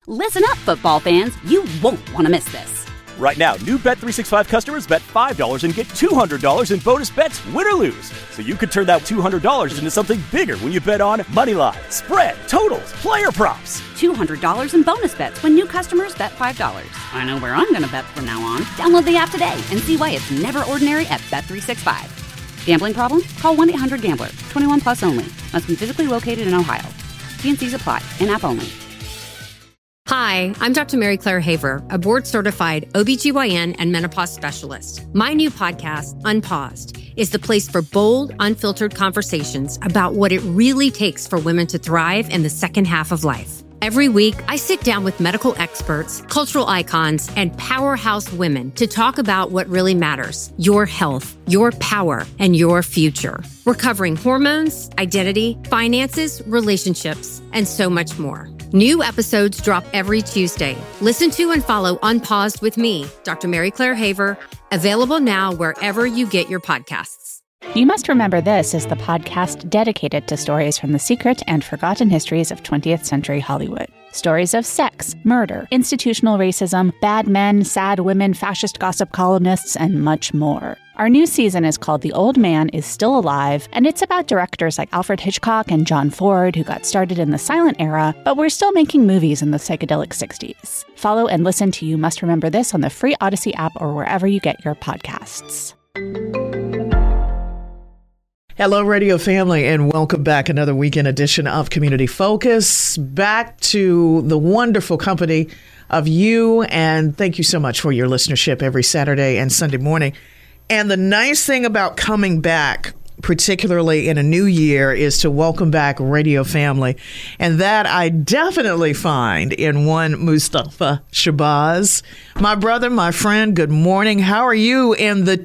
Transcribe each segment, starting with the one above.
Listen up, football fans. You won't want to miss this. Right now, new Bet365 customers bet $5 and get $200 in bonus bets, win or lose. So you could turn that $200 into something bigger when you bet on money line, spread, totals, player props. $200 in bonus bets when new customers bet $5. I know where I'm going to bet from now on. Download the app today and see why it's never ordinary at Bet365. Gambling problem? Call 1-800-GAMBLER. 21 plus only. Must be physically located in Ohio. T&Cs apply. In-app only. Hi, I'm Dr. Mary Claire Haver, a board-certified OBGYN and menopause specialist. My new podcast, Unpaused, is the place for bold, unfiltered conversations about what it really takes for women to thrive in the second half of life. Every week, I sit down with medical experts, cultural icons, and powerhouse women to talk about what really matters: your health, your power, and your future. We're covering hormones, identity, finances, relationships, and so much more. New episodes drop every Tuesday. Listen to and follow Unpaused with me, Dr. Mary Claire Haver, available now wherever you get your podcasts. You Must Remember This is the podcast dedicated to stories from the secret and forgotten histories of 20th century Hollywood. Stories of sex, murder, institutional racism, bad men, sad women, fascist gossip columnists, and much more. Our new season is called The Old Man Is Still Alive, and it's about directors like Alfred Hitchcock and John Ford who got started in the silent era, but were still making movies in the psychedelic 60s. Follow and listen to You Must Remember This on the free Odyssey app or wherever you get your podcasts. Hello, radio family, and welcome back. Another weekend edition of Community Focus. Back to the wonderful company of you, and thank you so much for your listenership every Saturday and Sunday morning. And the nice thing about coming back, particularly in a new year, is to welcome back radio family. And that I definitely find in one Mustafa Shabazz. My brother, my friend, good morning. How are you in the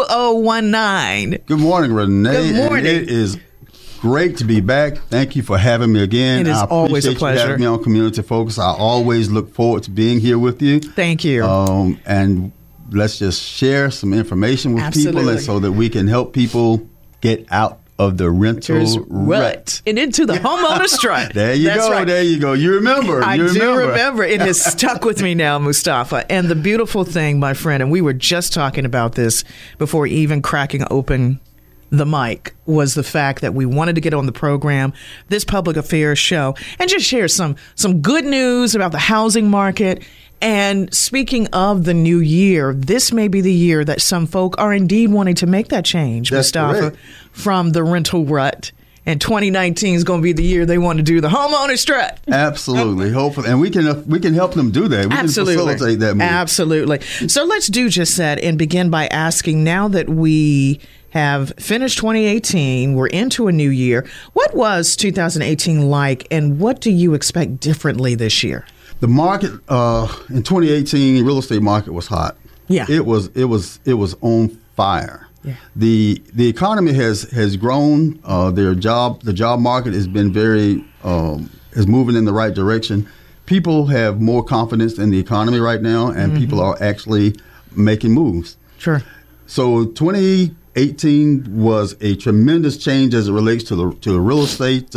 2019? Good morning, Renee. Good morning. And it is great to be back. Thank you for having me again. It is always a pleasure. You having me on Community Focus. I always look forward to being here with you. Thank you. And let's just share some information with people, and so that we can help people get out of the rental rut and into the homeowner strut. There you go. Right. There you go. You remember. I do remember. It has stuck with me now, Mustafa. And the beautiful thing, my friend, and we were just talking about this before even cracking open the mic, was the fact that we wanted to get on the program, this public affairs show, and just share some good news about the housing market. And speaking of the new year, this may be the year that some folk are indeed wanting to make that change, That's Mustafa, correct. from the rental rut. And 2019 is going to be the year they want to do the homeowner strut. Absolutely. Hopefully. And we can help them do that. We Absolutely. can facilitate that move. Absolutely. So let's do just that and begin by asking, now that we have finished 2018, we're into a new year, what was 2018 like, and what do you expect differently this year? The market in 2018, real estate market was hot. Yeah, it was on fire. Yeah. The economy has grown. The job market has been is moving in the right direction. People have more confidence in the economy right now, and people are actually making moves. Sure. So 2018 was a tremendous change as it relates to the real estate.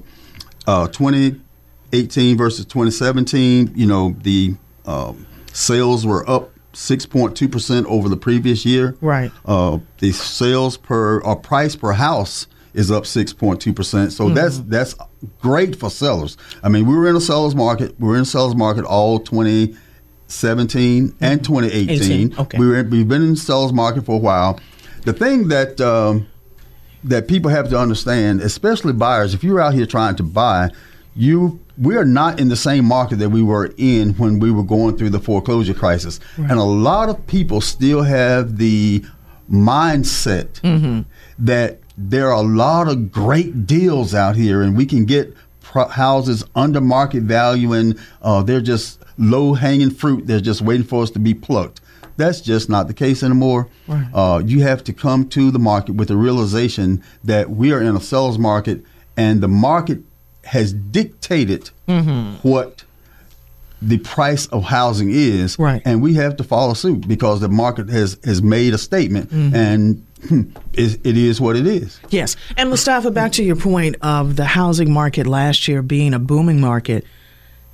2018 versus 2017, the sales were up 6.2% over the previous year. Right. The sales price per house is up 6.2%. So that's great for sellers. I mean, we were in a seller's market. We were in a seller's market all 2017 and 2018. Okay. We've been in the seller's market for a while. The thing that people have to understand, especially buyers, if you're out here trying to buy, we are not in the same market that we were in when we were going through the foreclosure crisis. Right. And a lot of people still have the mindset that there are a lot of great deals out here and we can get houses under market value, and they're just low-hanging fruit. They're just waiting for us to be plucked. That's just not the case anymore. Right. You have to come to the market with the realization that we are in a seller's market, and the market has dictated what the price of housing is, right. And we have to follow suit because the market has made a statement, and it is what it is. Yes. And Mustafa, back to your point of the housing market last year being a booming market,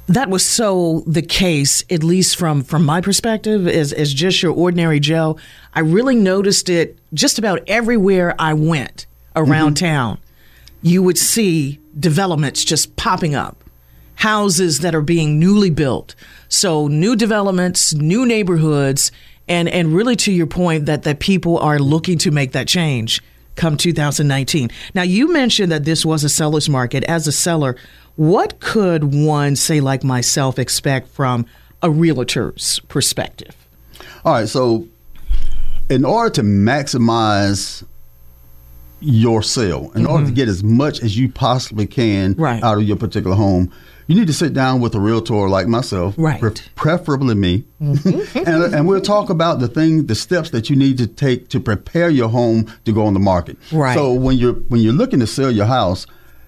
That was so the case, at least from my perspective, as just your ordinary Joe. I really noticed it just about everywhere I went around town. You would see developments just popping up, houses that are being newly built. So new developments, new neighborhoods, and really to your point that people are looking to make that change come 2019. Now, you mentioned that this was a seller's market. As a seller, what could one, say like myself, expect from a realtor's perspective? All right, so in order to maximize your sale, in order to get as much as you possibly can out of your particular home, you need to sit down with a realtor like myself, preferably me, and we'll talk about the steps that you need to take to prepare your home to go on the market. Right. So when you're looking to sell your house,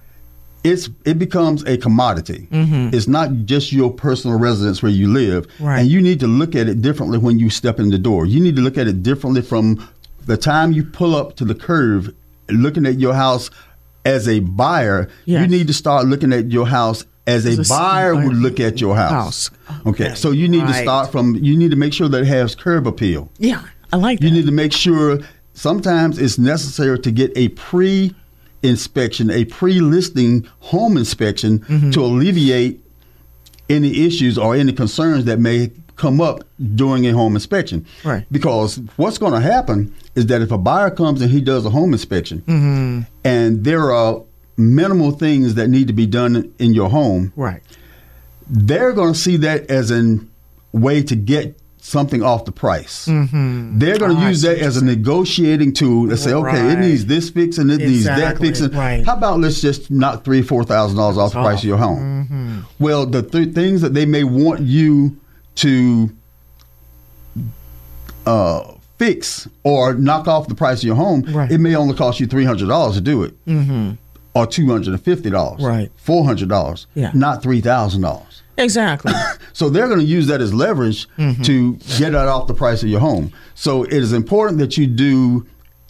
it becomes a commodity. It's not just your personal residence where you live, and you need to look at it differently when you step in the door. You need to look at it differently from the time you pull up to the curve, looking at your house as a buyer. You need to start looking at your house as a buyer would look at your house. Okay, so you need to start you need to make sure that it has curb appeal. Yeah, I like that. You need to make sure sometimes it's necessary to get a pre-inspection, a pre-listing home inspection to alleviate any issues or any concerns that may come up during a home inspection. Right. Because what's going to happen is that if a buyer comes and he does a home inspection and there are minimal things that need to be done in your home, they're going to see that as a way to get something off the price. They're going to use that as a negotiating tool to say, okay, it needs this fix and it needs that fix. How about let's just knock $3,000-$4,000 off the price of your home? Well, the things that they may want you to fix or knock off the price of your home, it may only cost you $300 to do it. Or $250, $400, not $3,000. Exactly. So they're going to use that as leverage to get that off the price of your home. So it is important that you do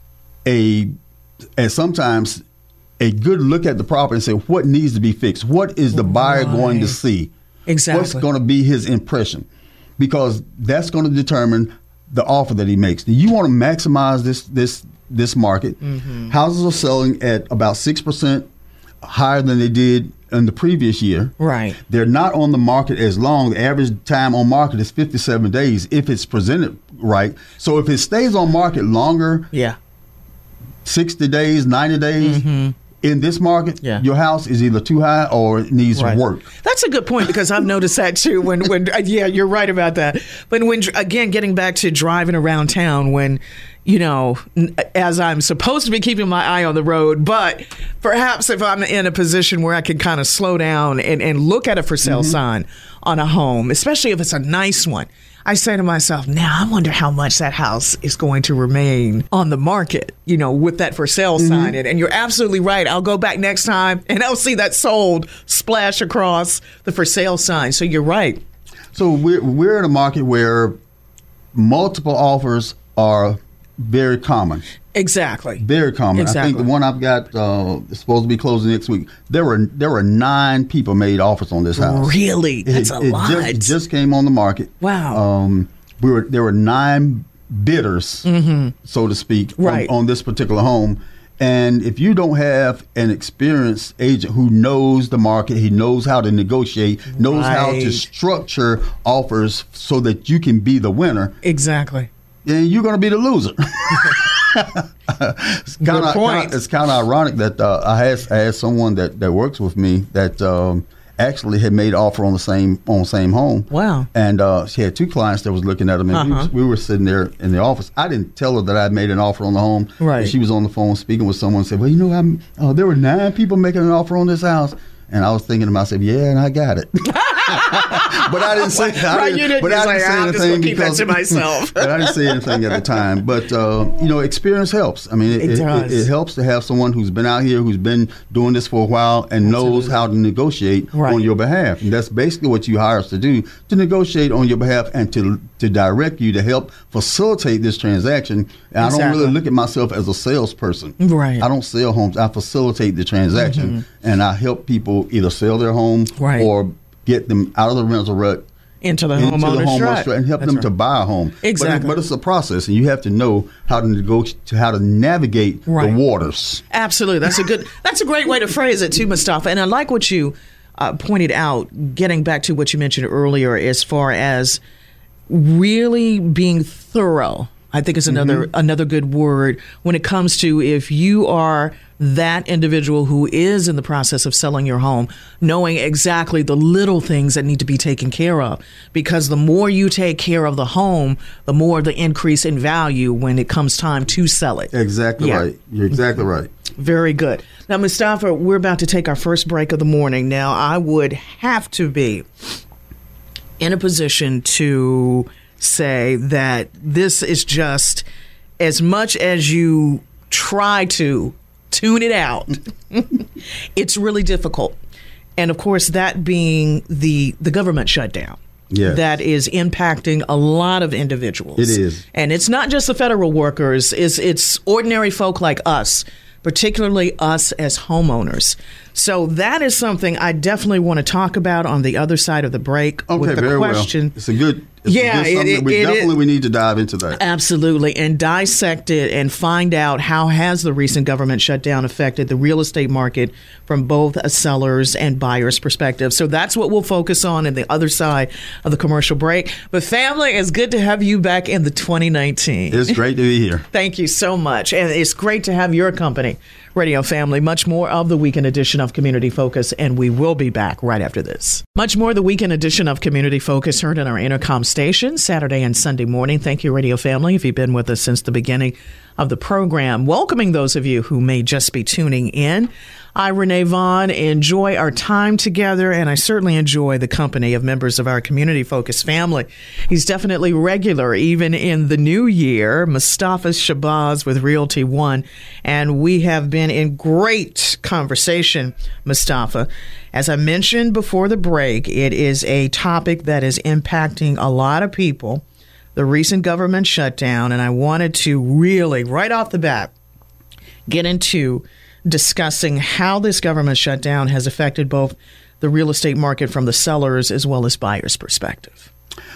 sometimes a good look at the property and say what needs to be fixed. What is the buyer going to see? Exactly. What's going to be his impression? Because that's going to determine the offer that he makes. You want to maximize this market. Houses are selling at about 6% higher than they did in the previous year. Right. They're not on the market as long. The average time on market is 57 days if it's presented right. So if it stays on market longer, 60 days, 90 days, in this market, your house is either too high or it needs work. That's a good point because I've noticed that too. When you're right about that. But when again, getting back to driving around town, when as I'm supposed to be keeping my eye on the road, but perhaps if I'm in a position where I can kind of slow down and look at a for sale sign on a home, especially if it's a nice one, I say to myself, now I wonder how much that house is going to remain on the market, with that for sale sign. And you're absolutely right. I'll go back next time and I'll see that sold splash across the for sale sign. So you're right. So we're in a market where multiple offers are very common. Exactly. Very common. Exactly. I think the one I've got is supposed to be closing next week. There were 9 people made offers on this house. Really? That's a lot. It just came on the market. Wow. There were 9 bidders, so to speak, on this particular home. And if you don't have an experienced agent who knows the market, he knows how to negotiate, knows how to structure offers so that you can be the winner. Exactly. Then you're going to be the loser. It's kind of ironic that I had someone that works with me that actually had made an offer on the same home. Wow! And she had 2 clients that was looking at them, and we were sitting there in the office. I didn't tell her that I made an offer on the home. Right. She was on the phone speaking with someone and said, "Well, there were 9 people making an offer on this house." And I was thinking to myself, yeah, and I got it. But I didn't say anything. I'm just going to keep that to myself. But I didn't say anything at the time. But, experience helps. I mean, it does. It helps to have someone who's been out here, who's been doing this for a while and knows how to negotiate on your behalf. And that's basically what you hire us to do, to negotiate on your behalf and to direct you, to help facilitate this transaction. And I don't really look at myself as a salesperson. Right. I don't sell homes. I facilitate the transaction, and I help people either sell their home or get them out of the rental rut into the homeowner's strut and help them to buy a home. Exactly. But it's a process, and you have to know how to navigate the waters. Absolutely. That's a great way to phrase it too, Mustafa. And I like what you pointed out, getting back to what you mentioned earlier as far as really being thorough. I think is another good word when it comes to if you are that individual who is in the process of selling your home, knowing exactly the little things that need to be taken care of. Because the more you take care of the home, the more the increase in value when it comes time to sell it. Exactly right. You're exactly right. Very good. Now, Mustafa, we're about to take our first break of the morning. Now, I would have to be in a position to say that this is just, as much as you try to tune it out, it's really difficult. And of course, that being the government shutdown. Yes. That is impacting a lot of individuals. It is. And it's not just the federal workers, it's ordinary folk like us, particularly us as homeowners. So that is something I definitely want to talk about on the other side of the break. Okay, with the very question. Well. It's a good we need to dive into that. Absolutely, and dissect it and find out how has the recent government shutdown affected the real estate market from both a seller's and buyer's perspective. So that's what we'll focus on in the other side of the commercial break. But family, it's good to have you back in the 2019. It's great to be here. Thank you so much, and it's great to have your company, Radio Family. Much more of the weekend edition of Community Focus, and we will be back right after this. Much more of the weekend edition of Community Focus heard on our intercom station Saturday and Sunday morning. Thank you, Radio Family, if you've been with us since the beginning of the program. Welcoming those of you who may just be tuning in. I, Renee Vaughn, enjoy our time together, and I certainly enjoy the company of members of our Community Focus family. He's definitely regular, even in the new year, Mustafa Shabazz with Realty One, and we have been in great conversation, Mustafa. As I mentioned before the break, it is a topic that is impacting a lot of people, the recent government shutdown, and I wanted to really, right off the bat, get into discussing how this government shutdown has affected both the real estate market from the seller's as well as buyer's perspective.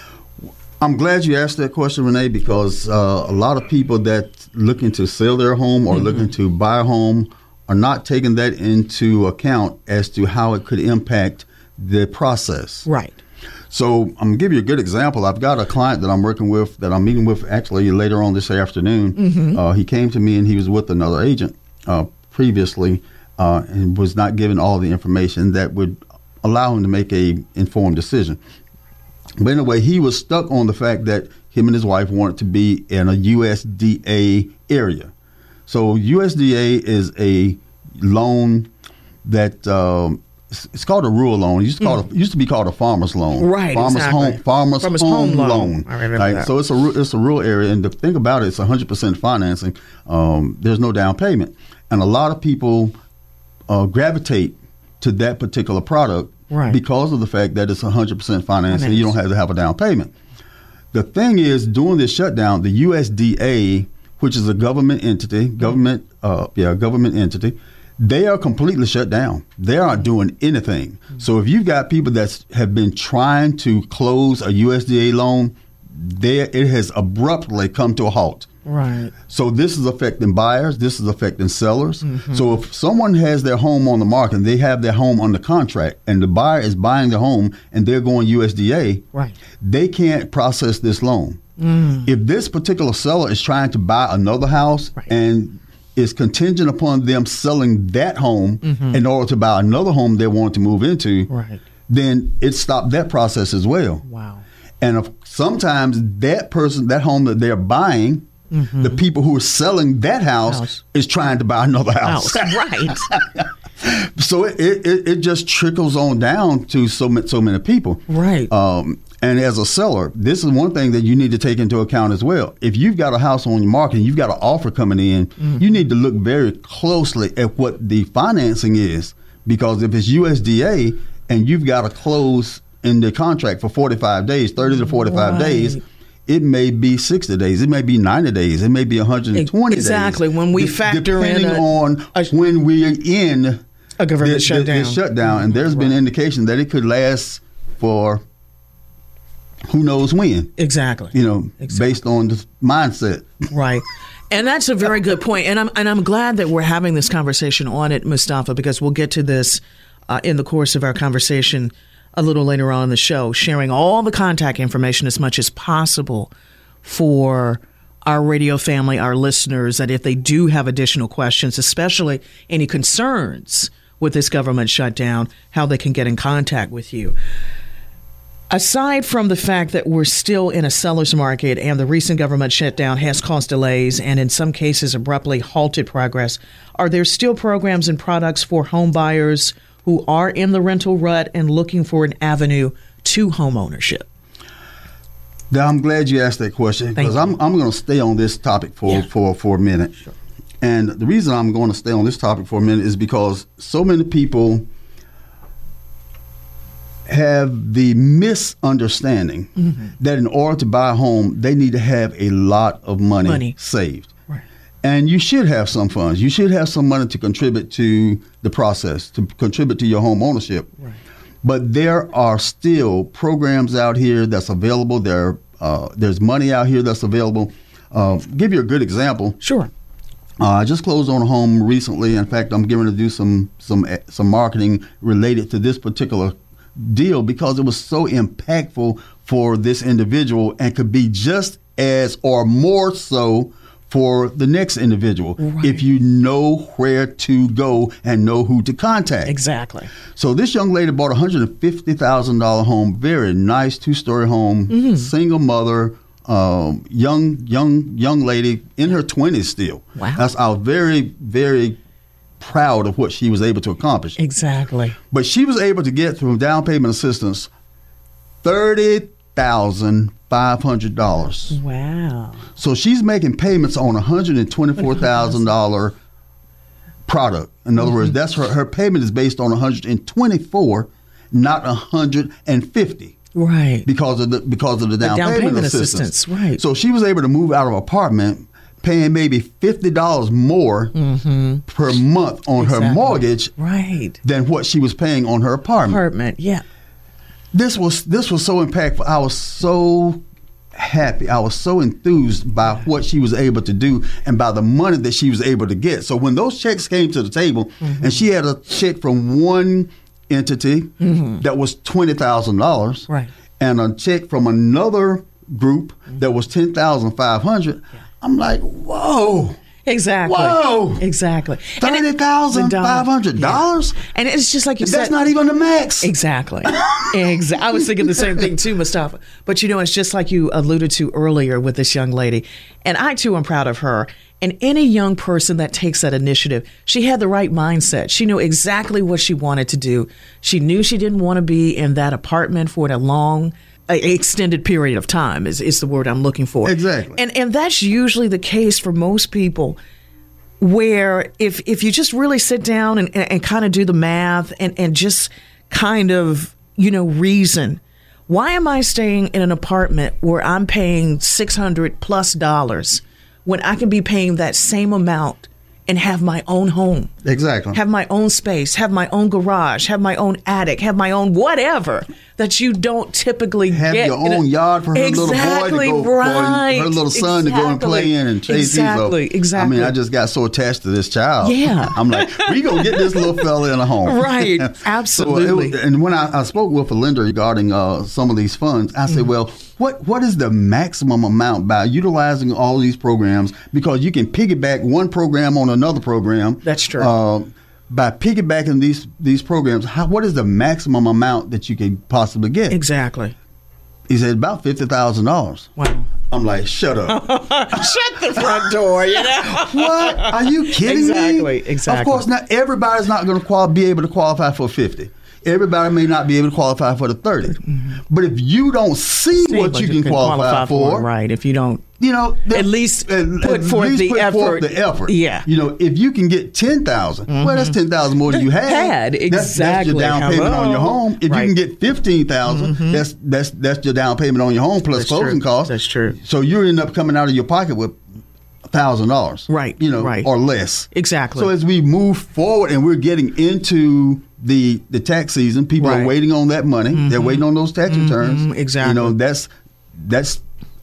I'm glad you asked that question, Renee, because a lot of people that looking to sell their home or looking to buy a home are not taking that into account as to how it could impact the process. Right. So I'm going to give you a good example. I've got a client that I'm working with, that I'm meeting with actually later on this afternoon. He came to me and he was with another agent previously and was not given all the information that would allow him to make a informed decision. But anyway, he was stuck on the fact that him and his wife wanted to be in a USDA area. So USDA is a loan that it's called a rural loan. It used to be called a farmer's loan. Right, Farmer's home loan. I remember that. So it's a rural area, and the thing about it, it's 100% financing. There's no down payment, and a lot of people gravitate to that particular product because of the fact that it's 100% financing. You don't have to have a down payment. The thing is, during this shutdown, the USDA, which is a government entity, they are completely shut down. They aren't doing anything. So if you've got people that have been trying to close a USDA loan, it has abruptly come to a halt. Right. So this is affecting buyers. This is affecting sellers. So if someone has their home on the market and they have their home under contract and the buyer is buying the home and they're going USDA, they can't process this loan. If this particular seller is trying to buy another house and is contingent upon them selling that home in order to buy another home they want to move into, then it stopped that process as well. Wow. And sometimes that home that they're buying, the people who are selling that house is trying to buy another house. Right. So it just trickles on down to so many people. Right. And as a seller, this is one thing that you need to take into account as well. If you've got a house on your market and you've got an offer coming in, you need to look very closely at what the financing is. Because if it's USDA and you've got to close in the contract for 45 days, 30 to 45 days, it may be 60 days. It may be 90 days. It may be 120 days. Exactly. When we factor in depending on when we are in a government shutdown. And there's been indication that it could last for who knows when. Exactly. Based on the mindset. Right. And that's a very good point. And I'm glad that we're having this conversation on it, Mustafa, because we'll get to this in the course of our conversation a little later on in the show, sharing all the contact information as much as possible for our radio family, our listeners, that if they do have additional questions, especially any concerns with this government shutdown, how they can get in contact with you. Aside from the fact that we're still in a seller's market and the recent government shutdown has caused delays and in some cases abruptly halted progress, are there still programs and products for home buyers who are in the rental rut and looking for an avenue to home ownership? I'm glad you asked that question, because I'm going to stay on this topic for a minute. Sure. And the reason I'm going to stay on this topic for a minute is because so many people have the misunderstanding that in order to buy a home, they need to have a lot of money saved. Right. And you should have some funds. You should have some money to contribute to the process, to contribute to your home ownership. Right. But there are still programs out here that's available. There's money out here that's available. Give you a good example. Sure. I just closed on a home recently. In fact, I'm going to do some marketing related to this particular deal because it was so impactful for this individual and could be just as or more so for the next individual, if you know where to go and know who to contact. Exactly. So this young lady bought a $150,000 home, very nice 2-story home, single mother, young lady in her 20s still. Wow. I was very, very proud of what she was able to accomplish. Exactly. But she was able to get through down payment assistance $30,500. Wow. So she's making payments on $124,000 product. In other words, that's her payment is based on 124, not 150. Right. Because of the down payment assistance. Right. So she was able to move out of an apartment paying maybe $50 more per month on her mortgage than what she was paying on her apartment. Yeah. This was so impactful. I was so happy. I was so enthused by what she was able to do and by the money that she was able to get. So when those checks came to the table, and she had a check from one entity that was $20,000, and a check from another group that was $10,500. I'm like, whoa. Exactly. Whoa. Exactly. $30,500? And it's just like you said. That's not even the max. Exactly. I was thinking the same thing too, Mustafa. But it's just like you alluded to earlier with this young lady. And I too am proud of her. And any young person that takes that initiative, she had the right mindset. She knew exactly what she wanted to do. She knew she didn't want to be in that apartment for a long extended period of time is the word I'm looking for. Exactly. And that's usually the case for most people, where if you just really sit down and kind of do the math and just kind of, reason, why am I staying in an apartment where I'm paying $600+ when I can be paying that same amount and have my own home? Exactly. Have my own space, have my own garage, have my own attic, have my own whatever that you don't typically have get. Your own yard for her little boy to go, for her little son to go and play in and chase these up. Exactly. I mean, I just got so attached to this child. Yeah. I'm like, we gonna get this little fella in a home. Right. Absolutely. And when I spoke with a lender regarding some of these funds, I said, well, what is the maximum amount by utilizing all these programs? Because you can piggyback one program on another program. That's true. By piggybacking these programs, what is the maximum amount that you can possibly get? Exactly. He said about $50,000. Wow. I'm like, shut up. Shut the front door, What? Are you kidding me? Exactly. Of course, not everybody's not going to be able to qualify for 50. Everybody may not be able to qualify for the 30. But if you don't see what you can qualify for, right? If you don't, at least put forth the effort. Yeah. If you can get $10,000, well, that's $10,000 more than you had. Exactly. That's your down payment on your home. If you can get $15,000, that's your down payment on your home plus closing costs. That's true. So you end up coming out of your pocket with $1,000, right? Or less. Exactly. So as we move forward and we're getting into the tax season. People Right. are waiting on that money. They're waiting on those tax returns. Exactly. You know, that's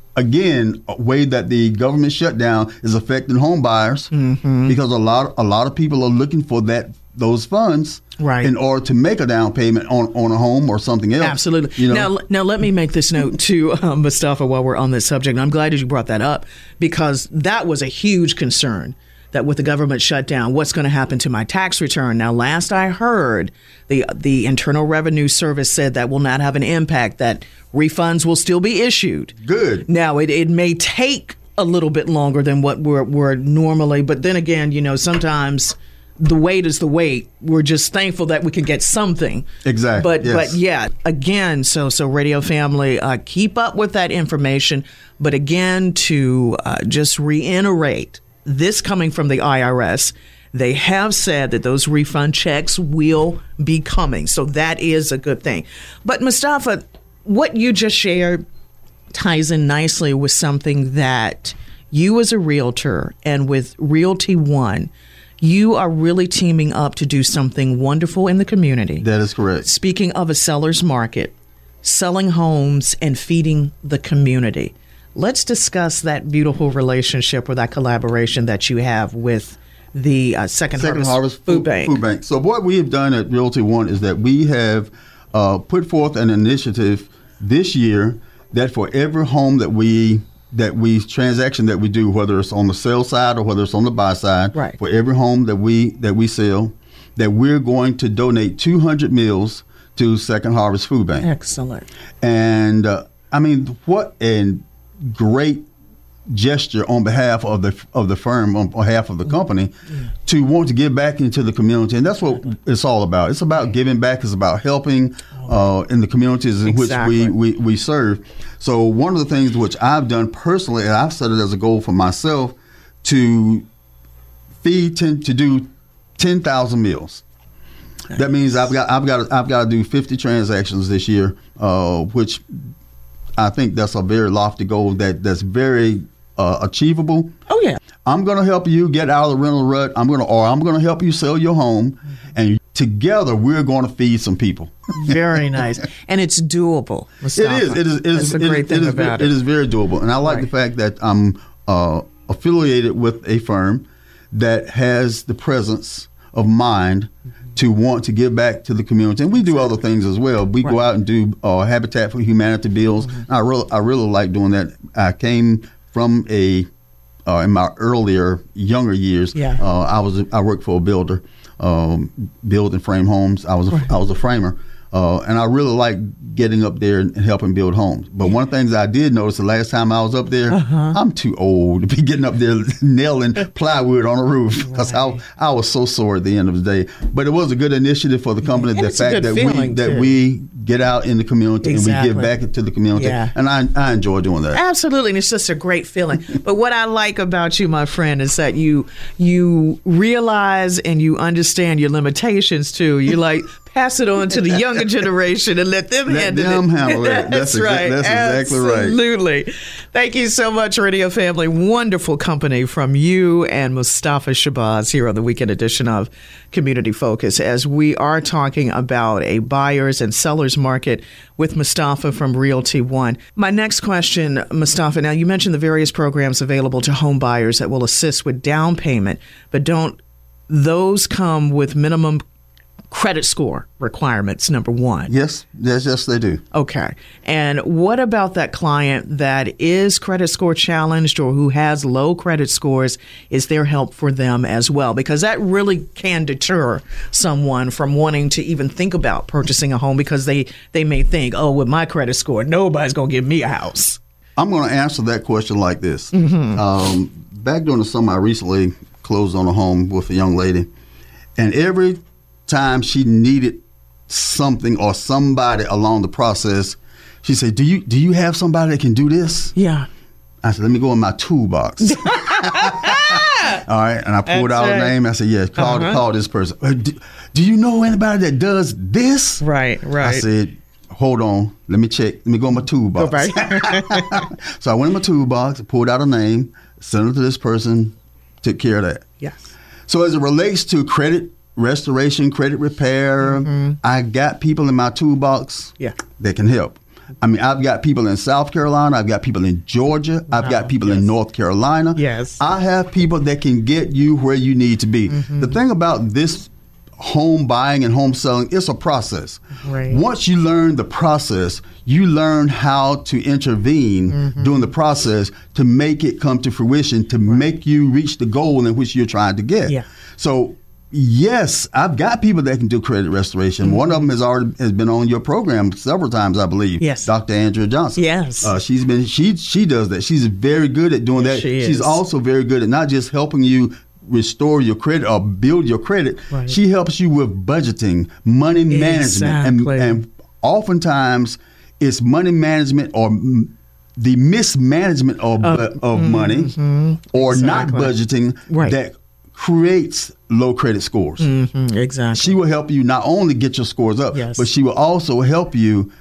again a way that the government shutdown is affecting home buyers because a lot of people are looking for those funds Right. in order to make a down payment on a home or something else. Absolutely. You know? Now let me make this note too, Mustafa, while we're on this subject. And I'm glad that you brought that up because that was a huge concern. That with the government shutdown, what's going to happen to my tax return? Now, last I heard, the Internal Revenue Service said that will not have an impact, that refunds will still be issued. Good. Now, it may take a little bit longer than what we're normally, but then again, you know, sometimes the wait is the wait. We're just thankful that we can get something. Exactly. But yeah, again, so radio family, keep up with that information. But again, to just reiterate, this coming from the IRS, they have said that those refund checks will be coming. So that is a good thing. But Mustafa, what you just shared ties in nicely with something that you as a realtor and with Realty One, you are really teaming up to do something wonderful in the community. That is correct. Speaking of a seller's market, selling homes and feeding the community. Let's discuss that beautiful relationship or that collaboration that you have with the Second Harvest Food Bank. So what we have done at Realty One is that we have put forth an initiative this year that for every home that we transaction that we do, whether it's on the sell side or whether it's on the buy side, right. for every home that we sell, that we're going to donate 200 meals to Second Harvest Food Bank. Excellent. And I mean, what a great gesture on behalf of the firm, on behalf of the company, to want to give back into the community, and that's what it's all about. It's about giving back. It's about helping in the communities in which we serve. So one of the things which I've done personally, and I've set it as a goal for myself, to do 10,000 meals. Nice. That means I've got to do 50 transactions this year, which I think that's a very lofty goal that's very achievable. Oh yeah. I'm going to help you get out of the rental rut. I'm going to help you sell your home, and together we're going to feed some people. Very nice, and it's doable. Mustafa. It is. That's the great thing about it. It is very doable, and I like the fact that I'm affiliated with a firm that has the presence of mind to want to give back to the community, and we do other things as well. We go out and do Habitat for Humanity bills. I really like doing that. I came from in my younger years. I worked for a builder, build and frame homes. I was a framer. And I really like getting up there and helping build homes. But one of the things I did notice the last time I was up there, I'm too old to be getting up there nailing plywood on a roof because I was so sore at the end of the day. But it was a good initiative for the company. And the fact that we get out in the community and we give back to the community. Yeah. And I enjoy doing that. Absolutely. And it's just a great feeling. But what I like about you, my friend, is that you realize and you understand your limitations too. You like pass it on to the younger generation and let them handle it. That's right. That's exactly right. Absolutely. Thank you so much, Radio Family. Wonderful company from you and Mustafa Shabazz here on the weekend edition of Community Focus, as we are talking about a buyer's and seller's market with Mustafa from Realty One. My next question, Mustafa, now you mentioned the various programs available to home buyers that will assist with down payment, but don't those come with minimum credit score requirements, number one? Yes, they do. Okay. And what about that client that is credit score challenged or who has low credit scores? Is there help for them as well? Because that really can deter someone from wanting to even think about purchasing a home because they may think, oh, with my credit score, nobody's going to give me a house. I'm going to answer that question like this. Back during the summer, I recently closed on a home with a young lady, and every time she needed something or somebody along the process, she said, do you have somebody that can do this? Yeah. I said, let me go in my toolbox. All right. And I pulled out a name. I said, yeah, call this person. Do you know anybody that does this? Right. I said, hold on. Let me check. Let me go in my toolbox. So I went in my toolbox, pulled out a name, sent it to this person, took care of that. Yes. So as it relates to credit restoration, credit repair. I got people in my toolbox that can help. I mean, I've got people in South Carolina. I've got people in Georgia. I've got people in North Carolina. Yes. I have people that can get you where you need to be. The thing about this home buying and home selling, it's a process. Right. Once you learn the process, you learn how to intervene during the process to make it come to fruition, to make you reach the goal in which you're trying to get. Yeah. So, yes, I've got people that can do credit restoration. One of them has been on your program several times, I believe. Yes. Dr. Andrea Johnson. Yes. She does that. She's very good at doing that. She's also very good at not just helping you restore your credit or build your credit. Right. She helps you with budgeting, money management, and oftentimes it's money management or the mismanagement of money or not budgeting that creates low credit scores. Exactly. She will help you not only get your scores up, but she will also help you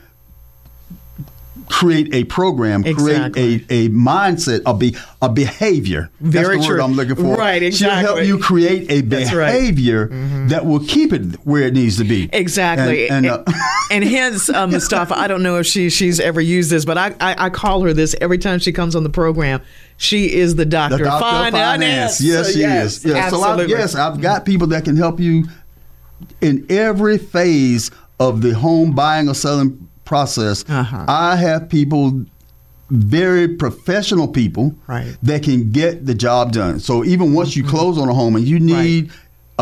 create a program, create a mindset, a behavior. Very That's the word I'm looking for. Right, exactly. She'll help you create a behavior that will keep it where it needs to be. Exactly. And hence, Mustafa, I don't know if she's ever used this, but I call her this every time she comes on the program. She is the doctor of finance. Yes, she is. Yes. So I've got people that can help you in every phase of the home buying or selling process. I have people, very professional people, that can get the job done. So even once you close on a home and you need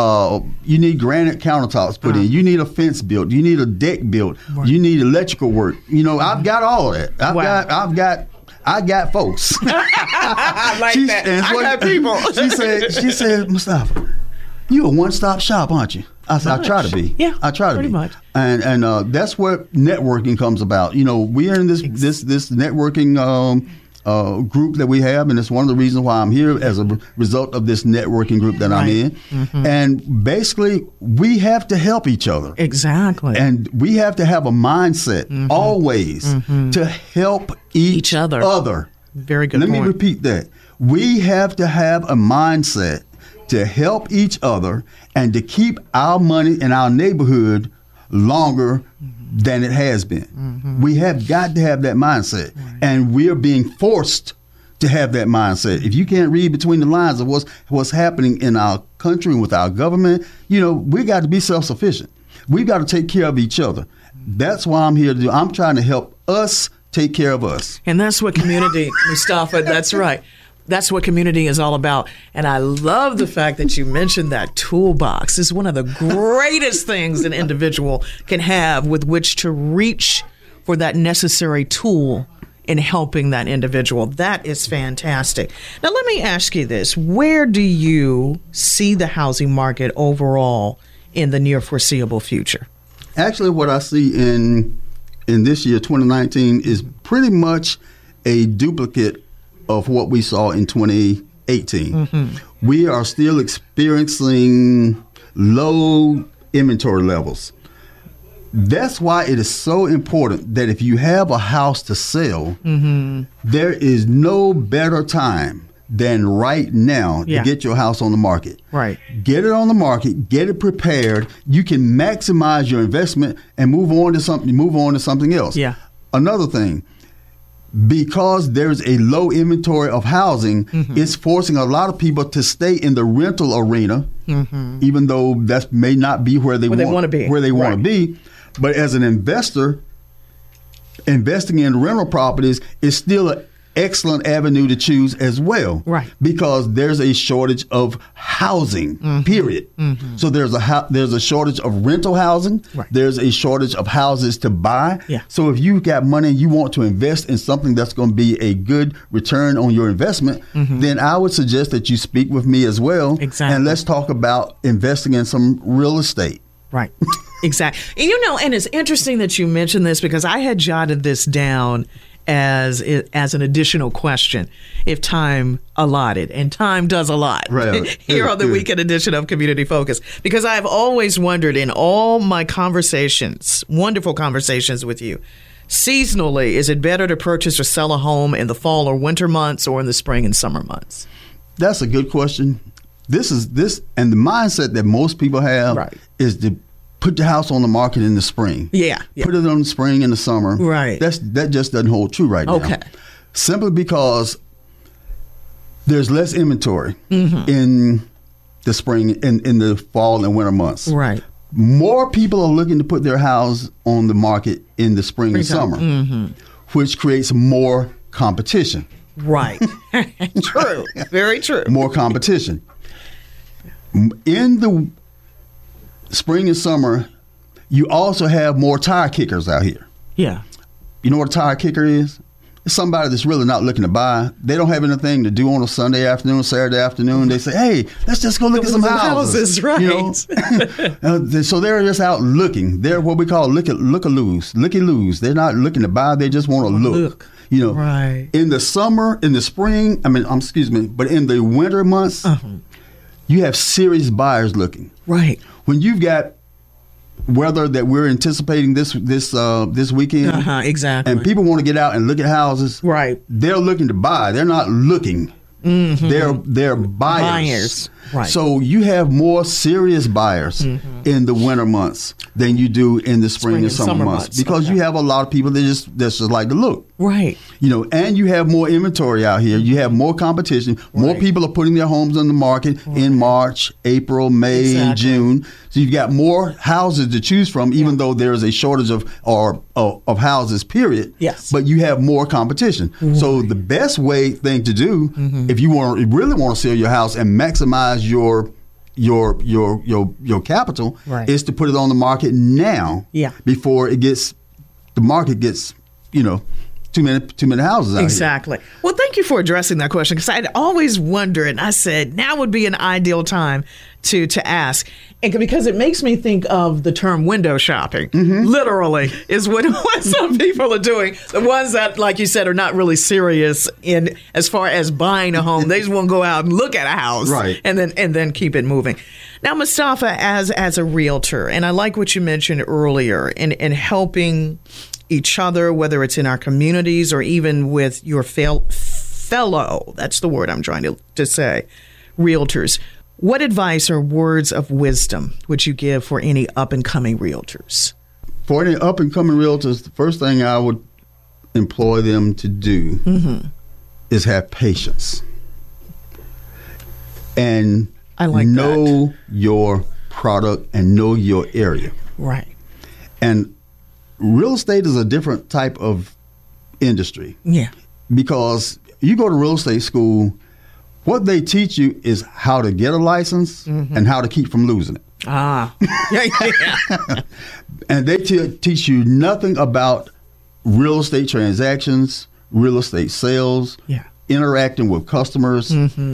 granite countertops put in, you need a fence built, you need a deck built, you need electrical work. You know, I've got all of that. I got folks. I like that. I got people. She said, Mustafa, you a one-stop shop, aren't you? I said, I try to be. Yeah, I try to be. Much. And that's what networking comes about. You know, we are in this networking group that we have, and it's one of the reasons why I'm here as a result of this networking group that I'm in. And basically, we have to help each other. Exactly. And we have to have a mindset always to help each other. Very good point. Let me repeat that. We have to have a mindset to help each other and to keep our money in our neighborhood longer than it has been. We have got to have that mindset. And we're being forced to have that mindset. If you can't read between the lines of what's happening in our country and with our government, you know, we got to be self-sufficient. We've got to take care of each other. That's why I'm here to do. I'm trying to help us take care of us. And that's what community, Mustafa, that's right. That's what community is all about. And I love the fact that you mentioned that toolbox. It's one of the greatest things an individual can have with which to reach for that necessary tool in helping that individual. That is fantastic. Now, let me ask you this. Where do you see the housing market overall in the near foreseeable future? Actually, what I see in this year, 2019, is pretty much a duplicate of what we saw in 2018. We are still experiencing low inventory levels. That's why it is so important that if you have a house to sell, there is no better time than right now to get your house on the market. Right. Get it on the market, get it prepared. You can maximize your investment and move on to something else. Yeah. Another thing, because there's a low inventory of housing, it's forcing a lot of people to stay in the rental arena, even though that may not be where they want to be. But as an investor, investing in rental properties is still an excellent avenue to choose as well. Right. Because there's a shortage of housing, period. So there's a shortage of rental housing. Right. There's a shortage of houses to buy. Yeah. So if you've got money and you want to invest in something that's going to be a good return on your investment, then I would suggest that you speak with me as well. Exactly. And let's talk about investing in some real estate. Right. Exactly. You know, and it's interesting that you mentioned this because I had jotted this down as an additional question if time allotted, and time does allot here on the weekend edition of Community Focus, because I've always wondered in all my conversations, wonderful conversations with you, seasonally, is it better to purchase or sell a home in the fall or winter months or in the spring and summer months? That's a good question. this and the mindset that most people have is to put the house on the market in the spring. Yeah. Put it on the spring and the summer. Right. That just doesn't hold true right now. Okay. Simply because there's less inventory in the spring, in the fall and winter months. Right. More people are looking to put their house on the market in the spring and summer, which creates more competition. Right. True. Very true. More competition. In the spring and summer, you also have more tire kickers out here. Yeah. You know what a tire kicker is? It's somebody that's really not looking to buy. They don't have anything to do on a Sunday afternoon, Saturday afternoon. They say, hey, let's just go look at some houses. Right. You know? So they're just out looking. They're what we call looky-loos. They're not looking to buy. They just want to look. You know, right. In the summer, in the spring, but in the winter months, you have serious buyers looking. Right. When you've got weather that we're anticipating this weekend, exactly, and people want to get out and look at houses, right? They're looking to buy. They're not looking. They're buyers. Right. So you have more serious buyers in the winter months than you do in the spring and summer months because you have a lot of people that just like to look. Right. You know, and you have more inventory out here. You have more competition. More people are putting their homes on the market in March, April, May, June. So you've got more houses to choose from, even though there is a shortage of houses, period. Yes. But you have more competition. Right. So the best thing to do, if you really want to sell your house and maximize your capital, is to put it on the market now. Yeah. Before the market gets, too many houses out Exactly. Here. Well, thank you for addressing that question because I'd always wondered, and I said now would be an ideal time to ask, and because it makes me think of the term window shopping. Literally is what some people are doing. The ones that, like you said, are not really serious in as far as buying a home. They just want to go out and look at a house, right, and then keep it moving. Now, Mustafa, as a realtor, and I like what you mentioned earlier in helping each other, whether it's in our communities or even with your fellow, that's the word I'm trying to say, realtors. What advice or words of wisdom would you give for any up-and-coming realtors? For any up-and-coming realtors, the first thing I would employ them to do is have patience. And know your product and know your area. Right. And real estate is a different type of industry. Yeah. Because you go to real estate school, what they teach you is how to get a license and how to keep from losing it. Yeah. And they teach you nothing about real estate transactions, real estate sales, interacting with customers,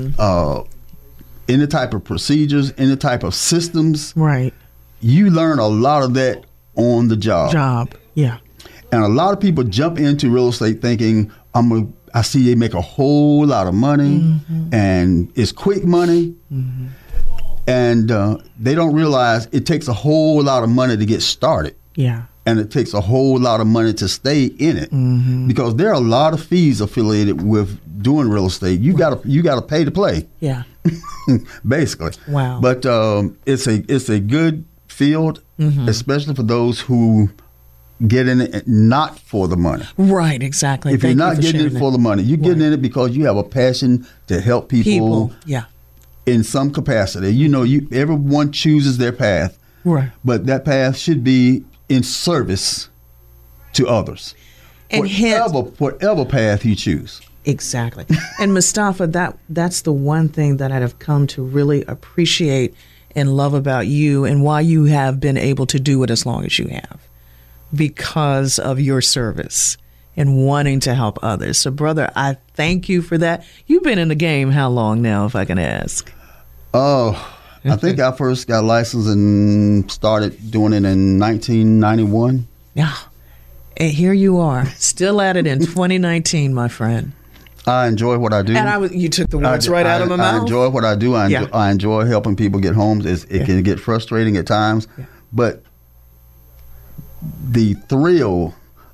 any type of procedures, any type of systems. Right. You learn a lot of that on the job. Yeah. And a lot of people jump into real estate thinking, I see they make a whole lot of money and it's quick money. And they don't realize it takes a whole lot of money to get started. Yeah. And it takes a whole lot of money to stay in it because there are a lot of fees affiliated with doing real estate. You got to pay to play. Yeah. Basically. Wow. But it's a good field, especially for those who get in it not for the money. Right, exactly. If you're not getting it for the money, you're getting in it because you have a passion to help people. Yeah. In some capacity. Everyone chooses their path. Right. But that path should be in service to others. And whatever path you choose. Exactly. And Mustafa, that's the one thing that I've come to really appreciate and love about you and why you have been able to do it as long as you have. Because of your service and wanting to help others. So, brother, I thank you for that. You've been in the game how long now, if I can ask? Oh, I think I first got licensed and started doing it in 1991. Yeah. And here you are, still at it in 2019, my friend. I enjoy what I do. And you took the words right out of my mouth. I enjoy what I do. I enjoy helping people get homes. It can get frustrating at times, but the thrill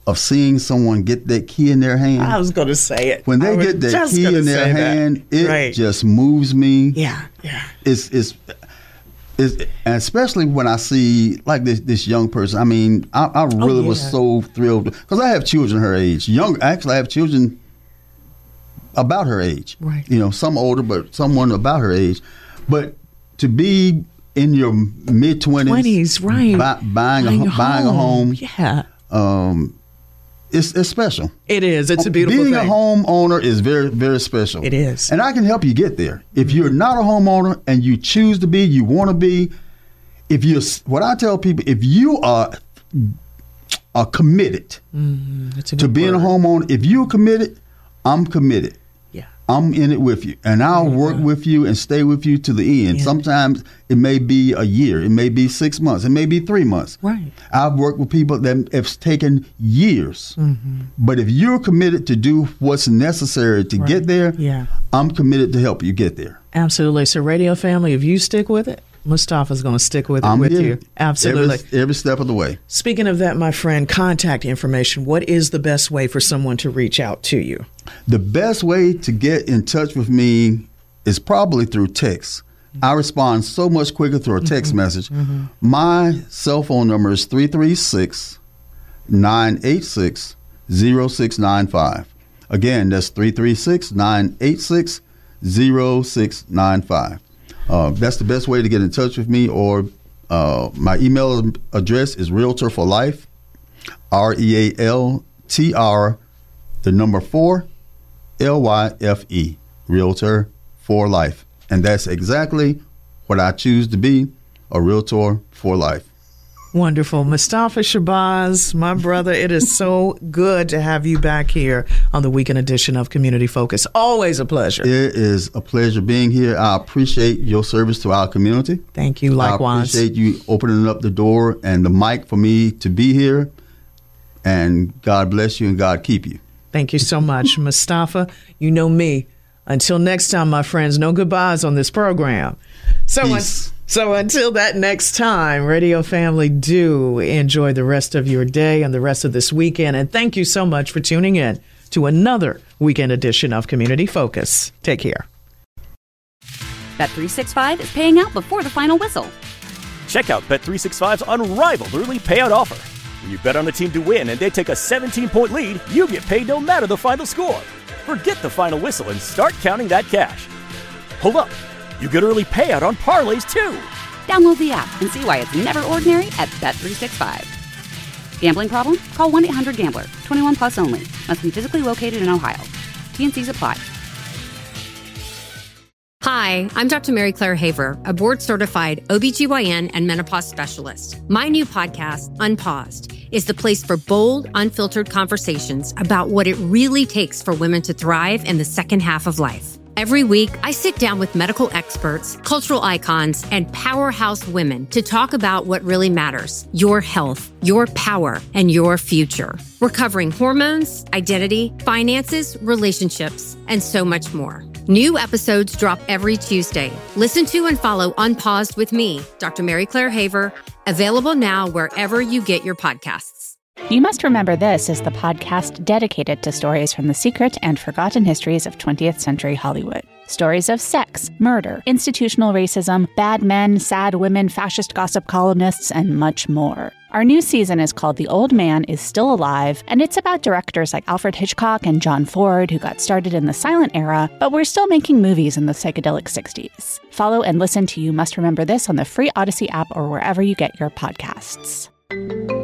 of seeing someone get that key in their hand. I was going to say it. When they get that key in their hand, it just moves me. Yeah. It's and especially when I see like this young person. I mean, I really was so thrilled because I have children her age. Actually, I have children about her age. Right. You know, some older, but someone about her age. But to be in your mid-20s, right? Buying a home. Yeah. It's special. It is. It's a beautiful thing. Being a homeowner is very, very special. It is. And I can help you get there. If you're not a homeowner and you choose to be, you want to be, what I tell people, if you are committed to being a homeowner, if you're committed, I'm committed. Yeah. I'm in it with you. And I'll work with you and stay with you to the end. Sometimes it may be a year. It may be 6 months. It may be 3 months. Right. I've worked with people that it's taken years. But if you're committed to do what's necessary to get there, I'm committed to help you get there. Absolutely. So radio family, if you stick with it, Mustafa's going to stick with it with you. Absolutely. Every step of the way. Speaking of that, my friend, contact information. What is the best way for someone to reach out to you? The best way to get in touch with me is probably through text. I respond so much quicker through a text message. My cell phone number is 336-986-0695. Again, that's 336-986-0695. That's the best way to get in touch with me, or my email address is Realtor for Life, REALTR, the number 4, LYFE, Realtor for Life. And that's exactly what I choose to be, a Realtor for Life. Wonderful. Mustafa Shabazz, my brother, it is so good to have you back here on the weekend edition of Community Focus. Always a pleasure. It is a pleasure being here. I appreciate your service to our community. Thank you. Likewise. I appreciate you opening up the door and the mic for me to be here. And God bless you and God keep you. Thank you so much. Mustafa, you know me. Until next time, my friends, no goodbyes on this program. So until that next time, radio family, do enjoy the rest of your day and the rest of this weekend. And thank you so much for tuning in to another weekend edition of Community Focus. Take care. Bet365 is paying out before the final whistle. Check out Bet365's unrivaled early payout offer. When you bet on a team to win and they take a 17-point lead, you get paid no matter the final score. Forget the final whistle and start counting that cash. Hold up. You get early payout on parlays, too. Download the app and see why it's never ordinary at Bet365. Gambling problem? Call 1-800-GAMBLER. 21 plus only. Must be physically located in Ohio. T&Cs apply. Hi, I'm Dr. Mary Claire Haver, a board-certified OBGYN and menopause specialist. My new podcast, Unpaused, is the place for bold, unfiltered conversations about what it really takes for women to thrive in the second half of life. Every week, I sit down with medical experts, cultural icons, and powerhouse women to talk about what really matters: your health, your power, and your future. We're covering hormones, identity, finances, relationships, and so much more. New episodes drop every Tuesday. Listen to and follow Unpaused with me, Dr. Mary Claire Haver, available now wherever you get your podcasts. You Must Remember This is the podcast dedicated to stories from the secret and forgotten histories of 20th century Hollywood. Stories of sex, murder, institutional racism, bad men, sad women, fascist gossip columnists, and much more. Our new season is called The Old Man Is Still Alive, and it's about directors like Alfred Hitchcock and John Ford, who got started in the silent era, but were still making movies in the psychedelic 60s. Follow and listen to You Must Remember This on the free Odyssey app or wherever you get your podcasts.